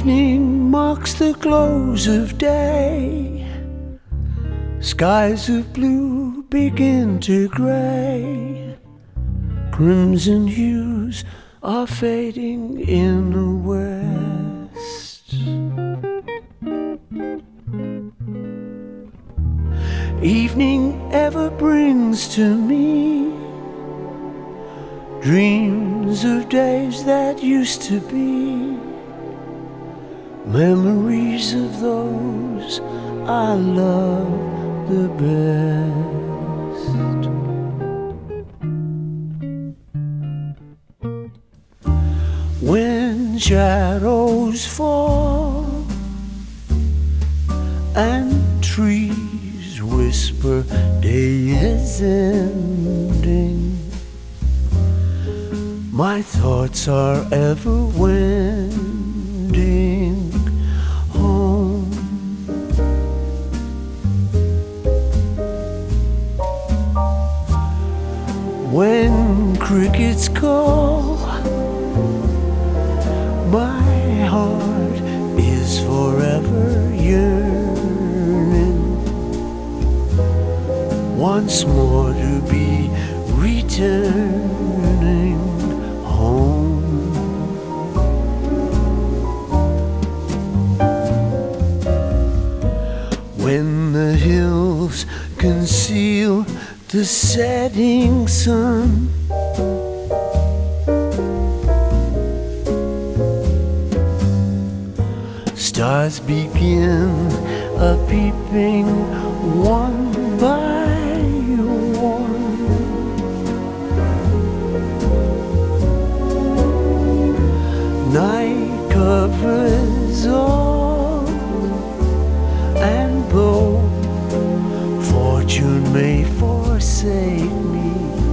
Evening mocks the close of day. Skies of blue begin to gray. Crimson hues are fading in the west. Evening ever brings to me dreams of days that used to be, memories of those I love the best. When shadows fall and trees whisper day is ending, my thoughts are ever wending home. When crickets call, my heart is forever yearning once more to be returning home. When the hills conceal the setting sun, stars begin a-peeping one by one. Night covers all, and though fortune may forsake me,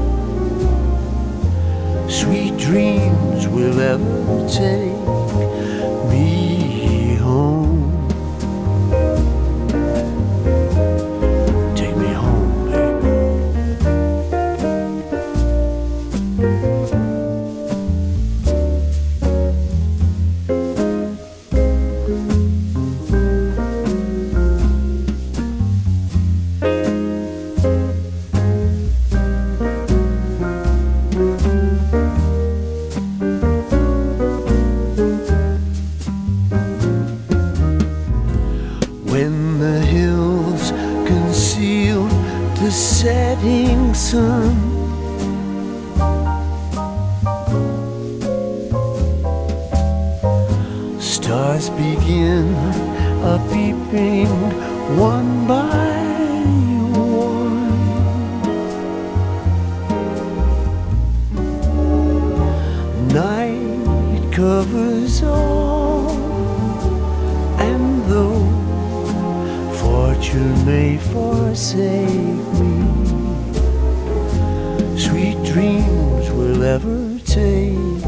sweet dreams will ever take me home. Take me home, baby. When the hills conceal the setting sun, stars begin a-peeping one by one. Night covers all, and though fortune may forsake me, sweet dreams will ever take